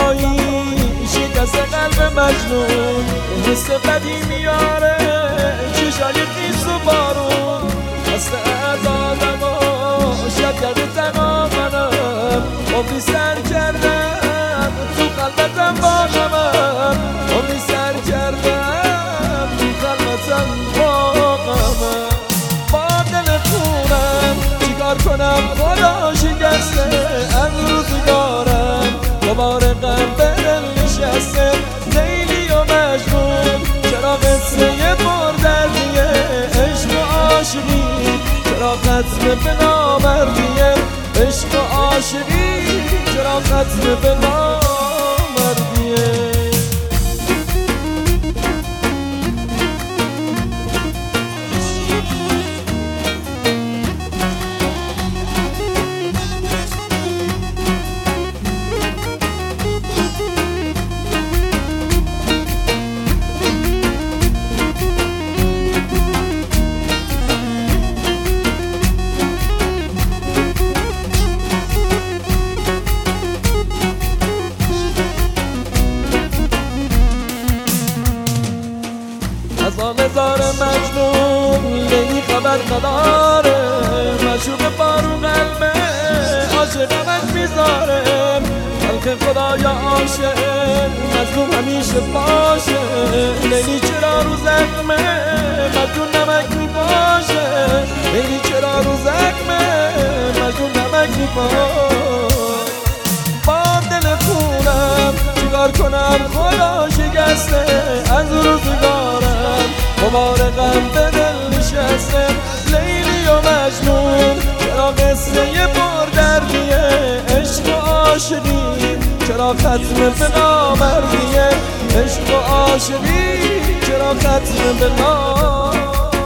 وفایی شکست قلب مجنون، حس قدیمی یاره چشای خیس و بارون، خسته از آدم و شب کرده تنها منم، عمری سر کردم تو قلبتم با غمم، عمری سر کردم تو قلبتم با غمم. با دل خونم چیکار کنم خدا شکسته از روزگارم، دوباره غم به دل نشسته لیلی و مجنون، چرا قصه پردردیه عشق و عاشقی، چرا ختم به نامردیه عشق و عاشقی، چرا ختم به نامردیه. از آن زار مجنون لیلی خبر نداره، مشوق بارو قلبه عاشقمت میذاره، خلق خدایا عاشق مظلوم همیشه باشه، لیلی چرا رو زخمه مجنون نمک میپاشه، لیلی چرا رو زخمه مجنون نمک میپاشه. با دل خونم چیکار کنم خدا شکسته از روزگارم، دوباره غم به دل نشسته لیلی و مجنون، چرا قصه پردردیه عشق و عاشقی، چرا ختم به نامردیه عشق و عاشقی، چرا ختم به نامردیه.